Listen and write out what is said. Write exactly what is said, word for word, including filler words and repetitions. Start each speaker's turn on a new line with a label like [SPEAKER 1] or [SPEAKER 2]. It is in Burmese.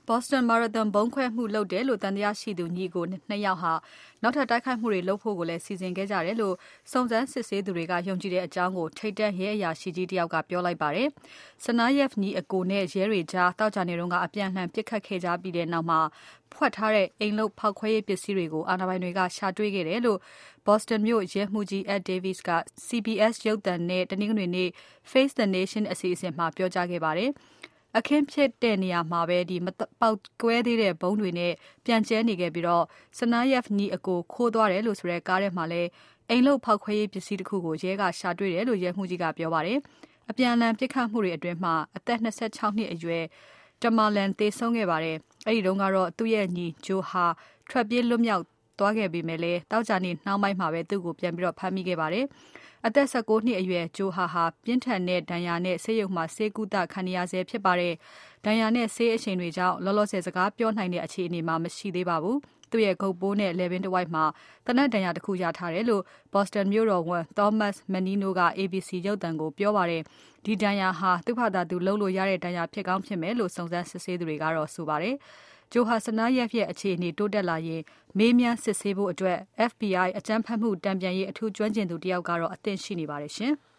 [SPEAKER 1] Boston Marathon ဗုံးခွဲမှုလုပ်တယ်လို့သံသယရှိသူညီကိုနှစ်ယောက်ဟာနောက်ထပ်တိုက်ခိုက်မှုတွေလုပ်ဖို့ကိုလည်းစီစဉ်ခဲ့ကြတယ်လို့စုံစမ်းစစ်ဆေးသူတွေကယုံကြည်တဲ့အကြောင်းကိုထိပ်တန်းရဲအရာရှိကြီးတယောက်ကပြောလိုက်ပါတယ်။ Tsarnaev ညီအကိုနဲ့ရဲတွေကြားတောက်ကြနေတုန်းကအပြန်အလှန်ပစ်ခတ်ခဲ့ကြပြီးတဲ့နောက်မှာဖွက်ထားတဲ့အိမ်လုပ်ဖောက်ခွဲရေးပစ္စည်းတွေကိုအာဏာပိုင်တွေကရှာတွေ့ခဲ့တယ်လို့ Boston မြို့ရဲမှူးကြီး Ed Davis က C B S ရုပ်သံနဲ့တနင်္ဂနွေနေ့ Face the Nation အစီအစဉ်မှာပြောကြားခဲ့ပါတယ်။ အခင်းဖြစ်တဲ့နေရာမှာပဲမပေါက်ကွဲသေးတဲ့ဗုံးတွေနဲ့ပြန့်ကျဲနေခဲ့ပြီး Tsarnaev ညီအကိုခိုးသွားတယ်လို့ဆိုတဲ့ကားထဲမှာလည်းအိမ်လုပ်ဖောက်ခွဲရေးပစ္စည်းတခုကိုရဲကရှာတွေ့တယ်လို့ရဲမှူးကြီးကပြောပါတယ်။အပြန်အလှန်ပစ်ခတ်မှုတွေအတွင်းအသက်၂၆နှစ်အရွယ် Tamerlan သေဆုံးခဲ့ပါတယ်။အဲဒီတုန်းကတော့သူ့ရဲ့ညီ Joe ဟာထွက်ပြေးလွတ်မြောက်သွားခဲ့ပေမဲ့သောကြာနေ့နှောင်းပိုင်းမှာပဲသူ့ကိုပြန်ပြီးဖမ်းမိခဲ့ပါတယ်။အသက်၁၉နှစ်အရွယ် Joe ဟာပြင်းထန်တဲ့ဒဏ်ရာနဲ့ဆေးရုံမှာဆေးကုသခံနေရဆဲဖြစ်ပါတယ်။ဒဏ်ရာနဲ့ဆေးအရှိန်တွေကြောင့်လောလောဆယ်စကားပြောနိုင်တဲ့အခြေအနေမှာမရှိသေးပါဘူး။သူ့ရဲ့ဂုတ်ပိုးနဲ့လည်ပင်းတဝိုက်မှာသေနတ်ဒဏ်ရာတခုရထားတယ်လို့ Boston မြို့တော်ဝန် Thomas Menino က A B C ရုပ်သံကိုပြောပါတယ်။ဒီဒဏ်ရာဟာသူ့ဘာသာသူလုပ်လို့ရတဲ့ဒဏ်ရာဖြစ်ကောင်းဖြစ်မယ်လို့စုံစမ်းစစ်ဆေးသူတွေကတော့ဆိုပါတယ်။ Joe ဟာ Tsarnaev ရဲ့အခြေအနေတိုးတက်လာရင်မေးမြန်းစစ်ဆေးဖို့အတွက် F B I အကြမ်းဖက်မှုတန်ပြန်ရေးအထူးကျွမ်းကျင်သူတယောက်ကတော့အသင့်ရှိနေပါတယ်ရှင်။